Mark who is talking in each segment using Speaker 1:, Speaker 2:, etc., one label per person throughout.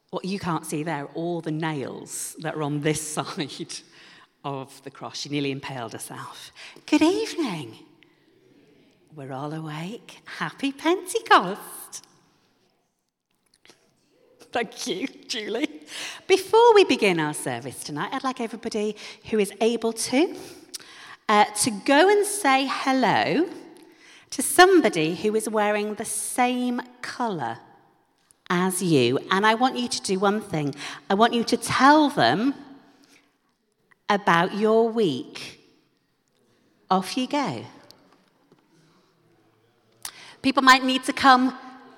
Speaker 1: What you can't see there are all the nails that are on this side of the cross. She nearly impaled herself. Good evening. We're all awake. Happy Pentecost. Thank you, Julie. Before we begin our service tonight, I'd like everybody who is able to go and say hello to somebody who is wearing the same colour as you. And I want you to do one thing. I want you to tell them about your week. Off you go. People might need to come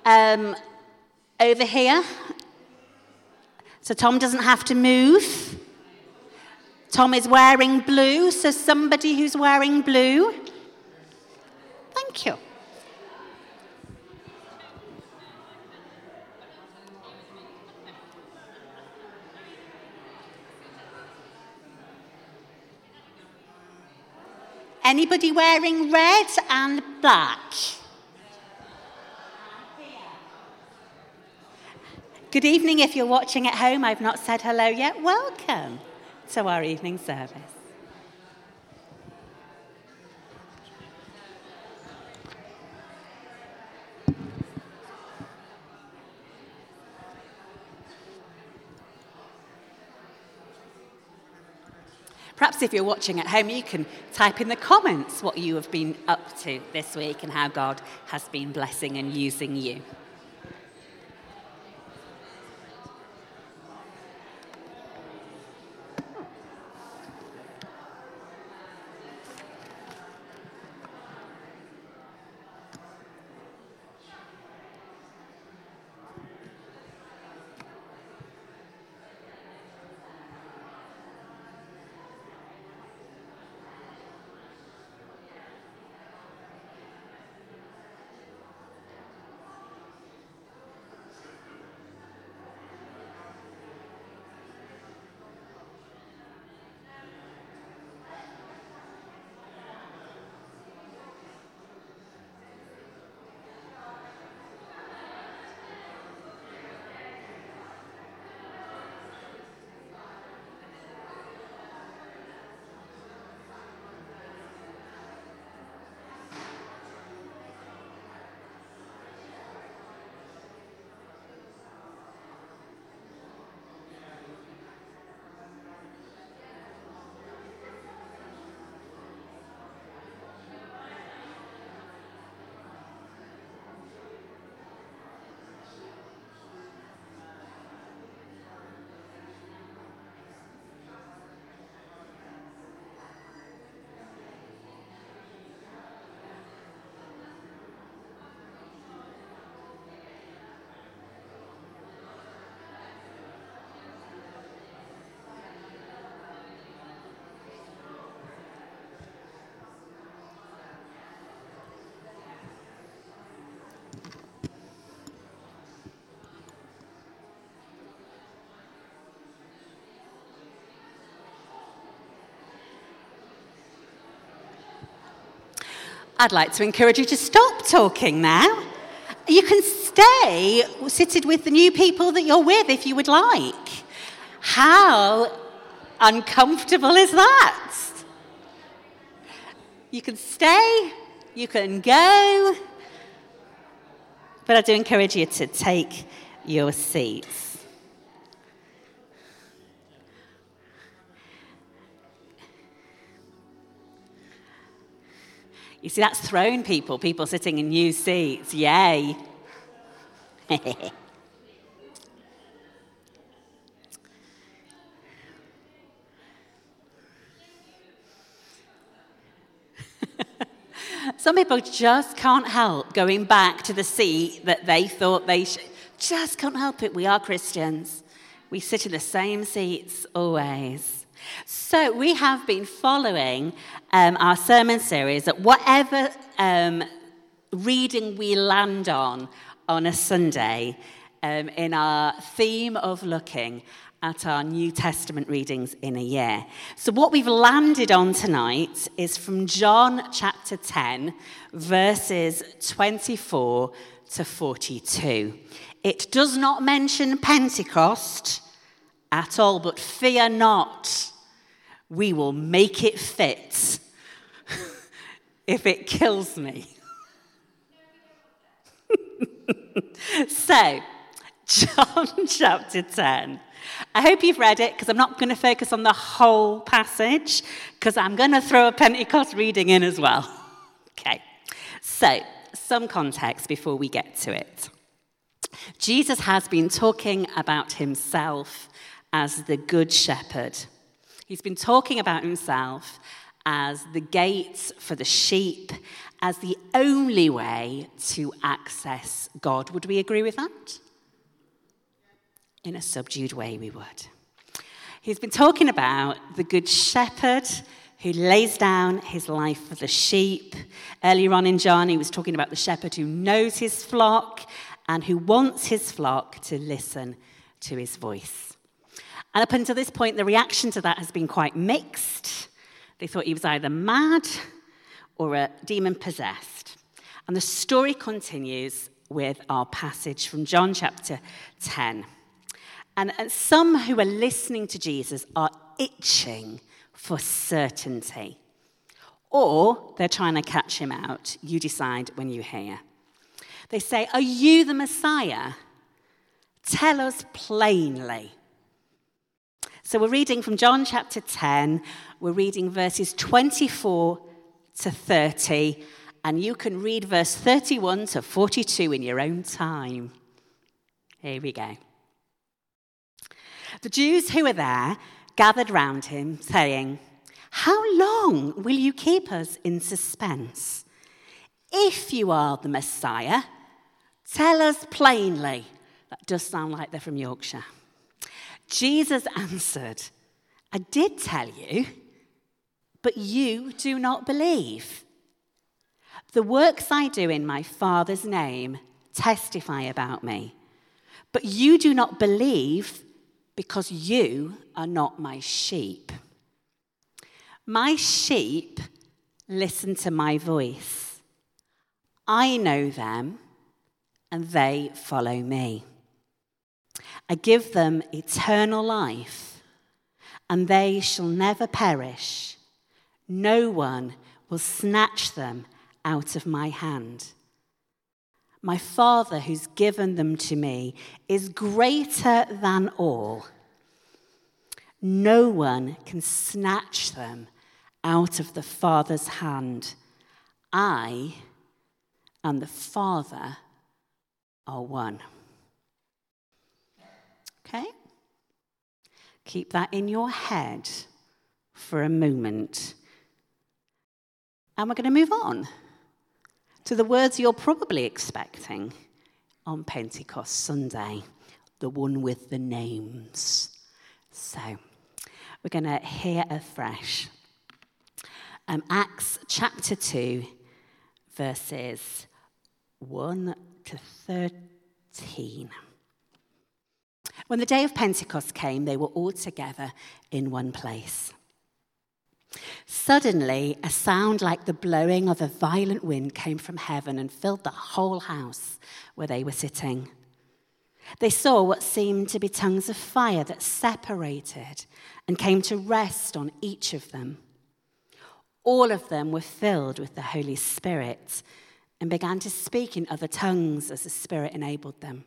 Speaker 1: over here, so Tom doesn't have to move. Tom is wearing blue, so somebody who's wearing blue. Thank you. Anybody wearing red and black? Good evening if you're watching at home. I've not said hello yet. Welcome to our evening service. Perhaps if you're watching at home, you can type in the comments what you have been up to this week and how God has been blessing and using you. I'd like to encourage you to stop talking now. You can stay seated with the new people that you're with if you would like. How uncomfortable is that? You can stay, you can go, but I do encourage you to take your seats. You see, that's thrown people sitting in new seats. Yay. Some people just can't help going back to the seat that they thought they should. Just can't help it. We are Christians. We sit in the same seats always. So we have been following our sermon series at whatever reading we land on a Sunday in our theme of looking at our New Testament readings in a year. So what we've landed on tonight is from John chapter 10, verses 24 to 42. It does not mention Pentecost at all, but fear not, we will make it fit if it kills me. So, John chapter 10. I hope you've read it, because I'm not going to focus on the whole passage, because I'm going to throw a Pentecost reading in as well. Okay, so some context before we get to it. Jesus has been talking about himself as the Good Shepherd. He's been talking about himself as the gate for the sheep, as the only way to access God. Would we agree with that? In a subdued way, we would. He's been talking about the Good Shepherd who lays down his life for the sheep. Earlier on in John, he was talking about the shepherd who knows his flock and who wants his flock to listen to his voice. And up until this point, the reaction to that has been quite mixed. They thought he was either mad or a demon-possessed. And the story continues with our passage from John chapter 10. And some who are listening to Jesus are itching for certainty. Or they're trying to catch him out. You decide when you hear. They say, "Are you the Messiah? Tell us plainly." So we're reading from John chapter 10. We're reading verses 24 to 30. And you can read verse 31 to 42 in your own time. Here we go. The Jews who were there gathered round him, saying, "How long will you keep us in suspense? If you are the Messiah, tell us plainly." That does sound like they're from Yorkshire. Jesus answered, "I did tell you, but you do not believe. The works I do in my Father's name testify about me, but you do not believe because you are not my sheep. My sheep listen to my voice. I know them, and they follow me. I give them eternal life, and they shall never perish. No one will snatch them out of my hand. My Father who's given them to me is greater than all. No one can snatch them out of the Father's hand. I and the Father are one. Okay? Keep that in your head for a moment. And we're going to move on to the words you're probably expecting on Pentecost Sunday, the one with the names. So, we're going to hear afresh. Acts chapter 2, verses 1 to 13. When the day of Pentecost came, they were all together in one place. Suddenly, a sound like the blowing of a violent wind came from heaven and filled the whole house where they were sitting. They saw what seemed to be tongues of fire that separated and came to rest on each of them. All of them were filled with the Holy Spirit and began to speak in other tongues as the Spirit enabled them.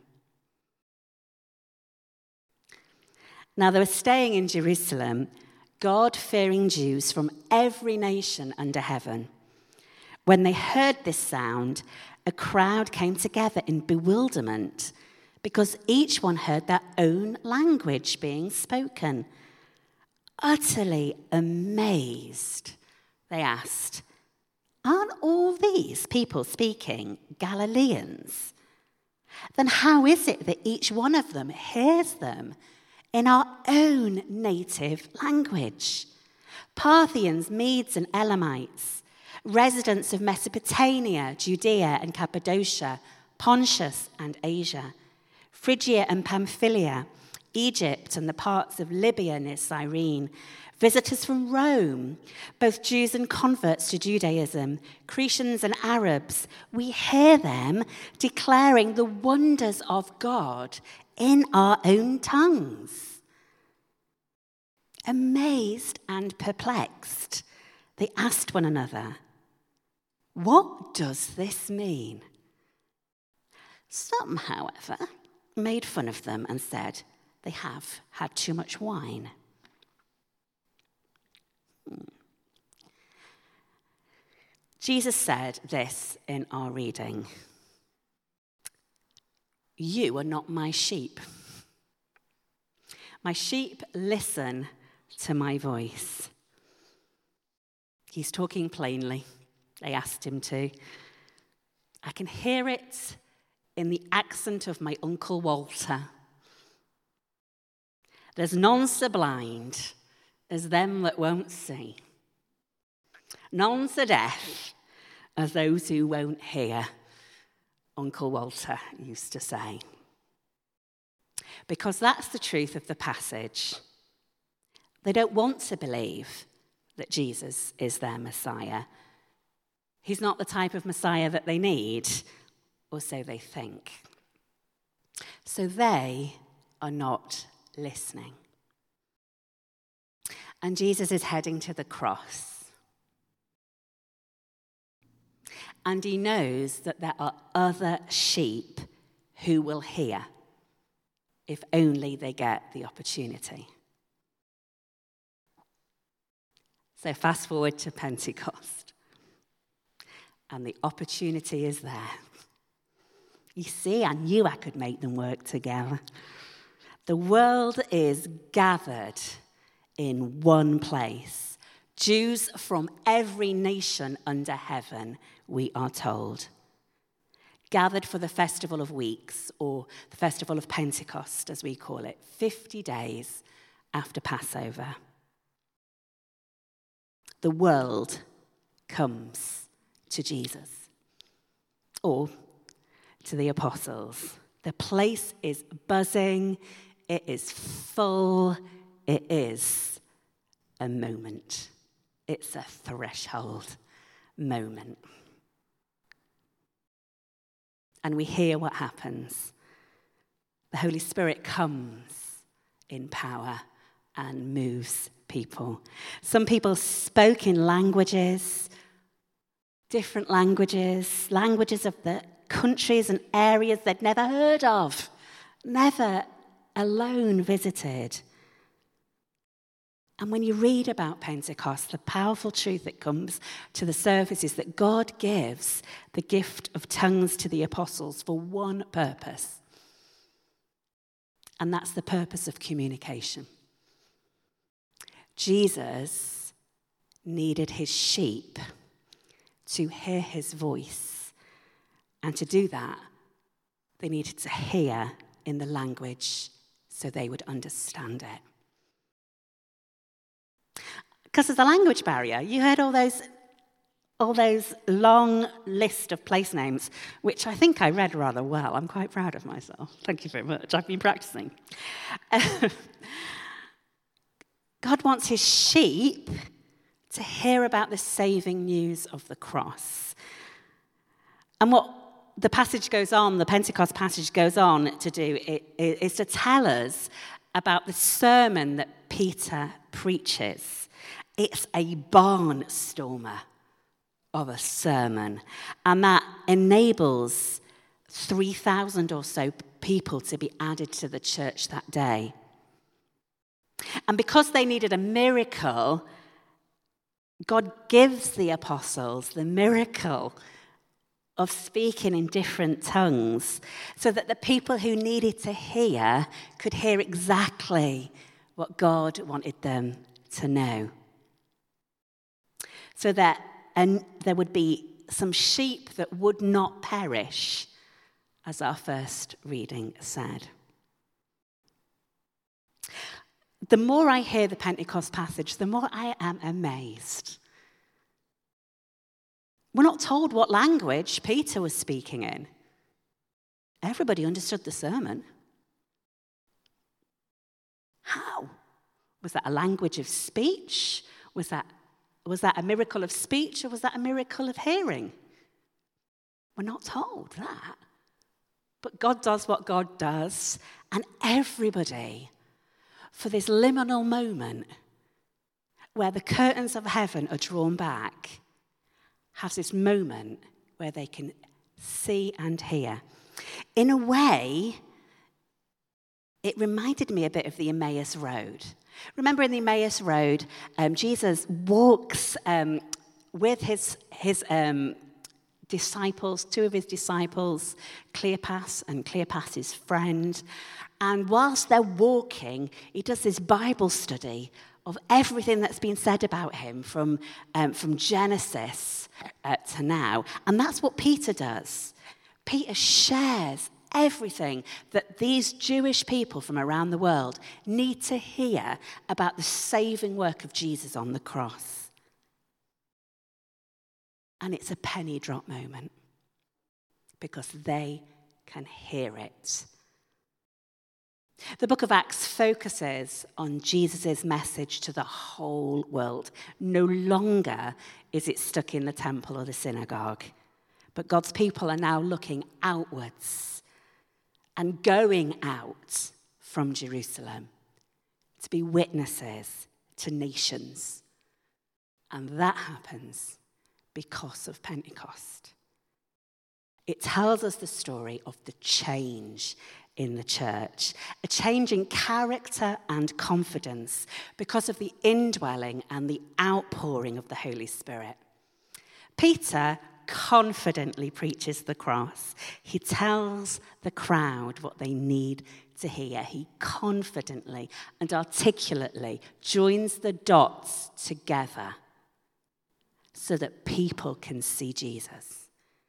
Speaker 1: Now they were staying in Jerusalem, God-fearing Jews from every nation under heaven. When they heard this sound, a crowd came together in bewilderment because each one heard their own language being spoken. Utterly amazed, they asked, "Aren't all these people speaking Galileans? Then how is it that each one of them hears them in our own native language? Parthians, Medes and Elamites, residents of Mesopotamia, Judea and Cappadocia, Pontus and Asia, Phrygia and Pamphylia, Egypt and the parts of Libya near Cyrene, visitors from Rome, both Jews and converts to Judaism, Cretans and Arabs. We hear them declaring the wonders of God in our own tongues. Amazed and perplexed, they asked one another, "What does this mean?" Some, however, made fun of them and said they have had too much wine. Jesus said this in our reading: "You are not my sheep. My sheep listen to my voice." He's talking plainly. They asked him to. I can hear it in the accent of my Uncle Walter. There's none so blind as them that won't see. None so deaf as those who won't hear, Uncle Walter used to say. Because that's the truth of the passage. They don't want to believe that Jesus is their Messiah. He's not the type of Messiah that they need, or so they think. So they are not listening. And Jesus is heading to the cross. And he knows that there are other sheep who will hear if only they get the opportunity. So fast forward to Pentecost. And the opportunity is there. You see, I knew I could make them work together. The world is gathered in one place. Jews from every nation under heaven, we are told. Gathered for the Festival of Weeks, or the Festival of Pentecost, as we call it, 50 days after Passover. The world comes to Jesus, or to the apostles. The place is buzzing, it is full, it is a moment. It's a threshold moment. And we hear what happens. The Holy Spirit comes in power and moves people. Some people spoke in languages, different languages, languages of the countries and areas they'd never heard of, never alone visited. And when you read about Pentecost, the powerful truth that comes to the surface is that God gives the gift of tongues to the apostles for one purpose. And that's the purpose of communication. Jesus needed his sheep to hear his voice. And to do that, they needed to hear in the language so they would understand it. Because there's a language barrier. You heard all those long list of place names, which I think I read rather well. I'm quite proud of myself. Thank you very much. I've been practicing. God wants his sheep to hear about the saving news of the cross. And what the passage goes on, the Pentecost passage goes on to do, is to tell us about the sermon that Peter preaches. It's a barnstormer of a sermon, and that enables 3,000 or so people to be added to the church that day. And because they needed a miracle, God gives the apostles the miracle of speaking in different tongues so that the people who needed to hear could hear exactly what God wanted them to know. So that there would be some sheep that would not perish, as our first reading said. The more I hear the Pentecost passage, the more I am amazed. We're not told what language Peter was speaking in. Everybody understood the sermon. Was that a language of speech? Was that a miracle of speech, or was that a miracle of hearing? We're not told that. But God does what God does, and everybody, for this liminal moment where the curtains of heaven are drawn back, has this moment where they can see and hear. In a way, it reminded me a bit of the Emmaus Road. Remember in the Emmaus Road, Jesus walks with his disciples, two of his disciples, Cleopas and Cleopas's friend. And whilst they're walking, he does this Bible study of everything that's been said about him from Genesis to now. And that's what Peter does. Peter shares everything that these Jewish people from around the world need to hear about the saving work of Jesus on the cross. And it's a penny drop moment because they can hear it. The book of Acts focuses on Jesus' message to the whole world. No longer is it stuck in the temple or the synagogue, but God's people are now looking outwards and going out from Jerusalem to be witnesses to nations. And that happens because of Pentecost. It tells us the story of the change in the church, a change in character and confidence because of the indwelling and the outpouring of the Holy Spirit. Peter confidently preaches the cross. He tells the crowd what they need to hear. He confidently and articulately joins the dots together so that people can see Jesus.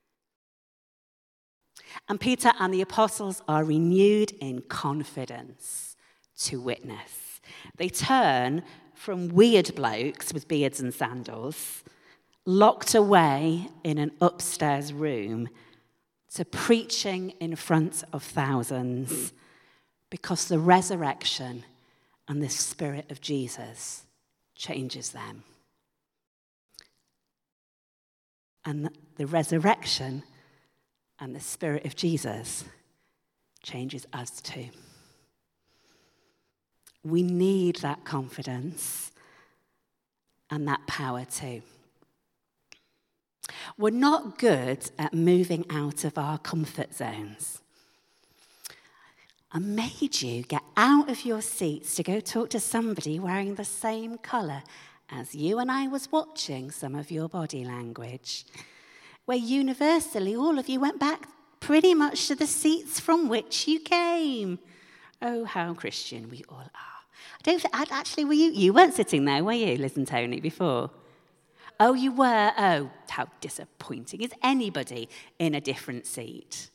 Speaker 1: And Peter and the apostles are renewed in confidence to witness. They turn from weird blokes with beards and sandals, locked away in an upstairs room, to preaching in front of thousands because the resurrection and the Spirit of Jesus changes them. And the resurrection and the Spirit of Jesus changes us too. We need that confidence and that power too. We're not good at moving out of our comfort zones. I made you get out of your seats to go talk to somebody wearing the same colour as you, and I was watching some of your body language, where universally all of you went back pretty much to the seats from which you came. Oh, how Christian we all are. Actually, you weren't sitting there, were you, Liz and Tony, before? Oh, you were? Oh, how disappointing. Is anybody in a different seat?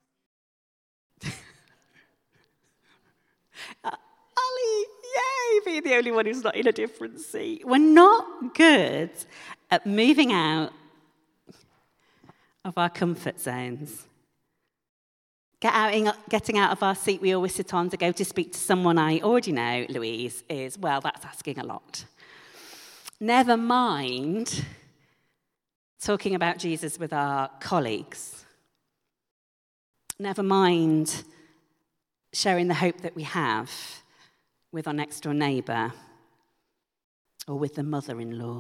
Speaker 1: Ali, yay, being the only one who's not in a different seat. We're not good at moving out of our comfort zones. Getting out of our seat we always sit on to go to speak to someone I already know, Louise, well, that's asking a lot. Never mind talking about Jesus with our colleagues. Never mind sharing the hope that we have with our next door neighbour or with the mother-in-law.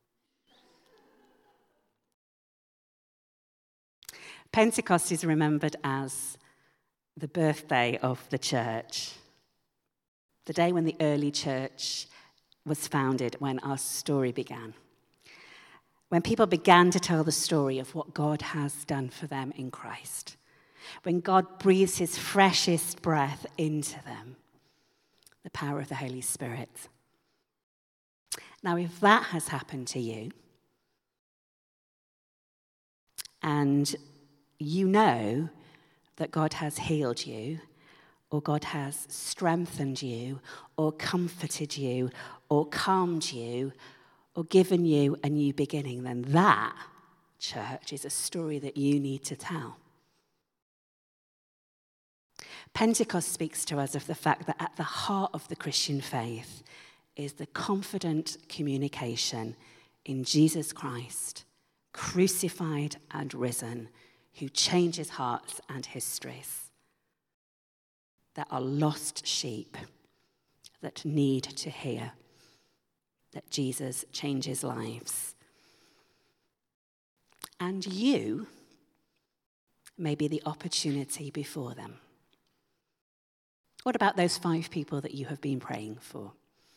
Speaker 1: Pentecost is remembered as the birthday of the church, the day when the early church was founded, when our story began, when people began to tell the story of what God has done for them in Christ, when God breathes his freshest breath into them, the power of the Holy Spirit. Now, if that has happened to you, and you know that God has healed you, or God has strengthened you, or comforted you, or calmed you, or given you a new beginning, then that, church, is a story that you need to tell. Pentecost speaks to us of the fact that at the heart of the Christian faith is the confident communication in Jesus Christ, crucified and risen, who changes hearts and histories. There are lost sheep that need to hear that Jesus changes lives. And you may be the opportunity before them. What about those 5 people that you have been praying for?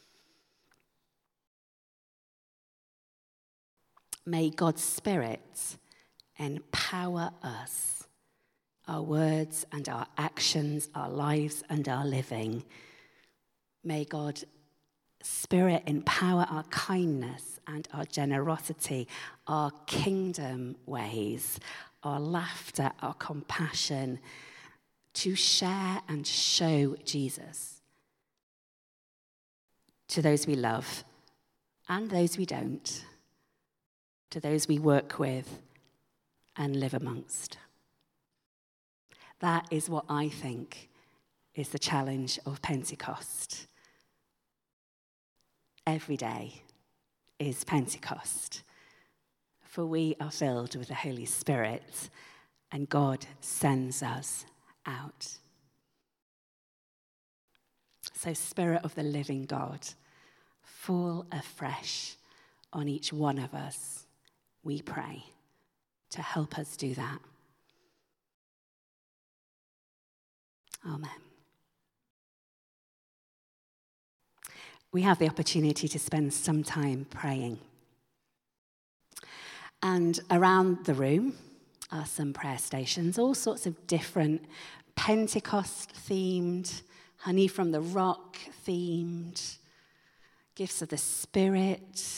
Speaker 1: May God's Spirit empower us, our words and our actions, our lives and our living. May God's Spirit empower our kindness and our generosity, our kingdom ways, our laughter, our compassion, to share and show Jesus to those we love and those we don't, to those we work with and live amongst. That is what I think is the challenge of Pentecost. Every day is Pentecost, for we are filled with the Holy Spirit and God sends us out. So, Spirit of the living God, fall afresh on each one of us, we pray, to help us do that. Amen. We have the opportunity to spend some time praying. And around the room are some prayer stations, all sorts of different Pentecost-themed, honey from the rock-themed, gifts of the Spirit,